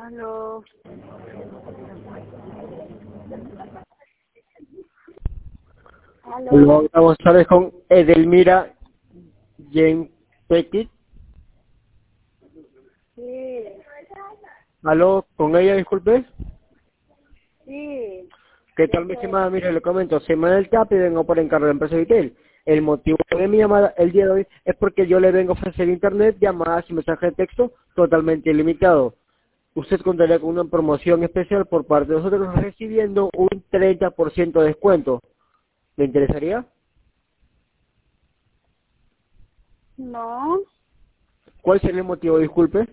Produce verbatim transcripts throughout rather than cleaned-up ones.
Aló. Aló. Hola, buenas tardes con Edelmira Jane Petit. Sí. Aló, con ella, disculpe. Sí. ¿Qué ¿Qué tal, mi fue? estimada? Mire, le comento, Semana del CAP y vengo por encargo de la empresa Vitel. El motivo de mi llamada el día de hoy es porque yo le vengo a ofrecer internet, llamadas y mensajes de texto totalmente ilimitado. Usted contaría con una promoción especial por parte de nosotros recibiendo un treinta por ciento de descuento. ¿Le interesaría? No. ¿Cuál sería el motivo? Disculpe.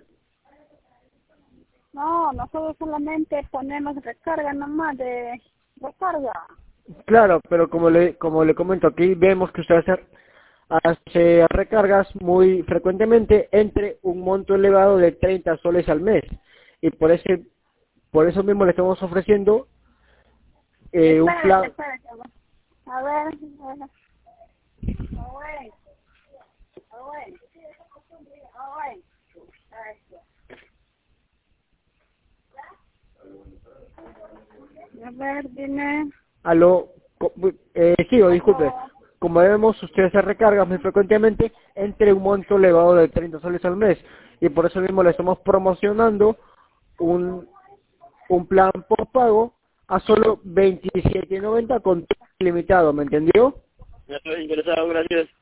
No, nosotros solamente ponemos recarga nomás de recarga. Claro, pero como le como le comento aquí, vemos que usted hace, hace recargas muy frecuentemente entre un monto elevado de treinta soles al mes. Y por ese por eso mismo le estamos ofreciendo eh, un Espérate, plan. espérate. A ver, a ver. A ver. A ver. A ver. A ver, dime. A lo co- eh, sí, o disculpe, Aló. como vemos, usted hace recargas muy frecuentemente entre un monto elevado de treinta soles al mes. Y por eso mismo le estamos promocionando un un plan por pago a solo veintisiete noventa con todo ilimitado, ¿me entendió? Ya estoy interesado, gracias.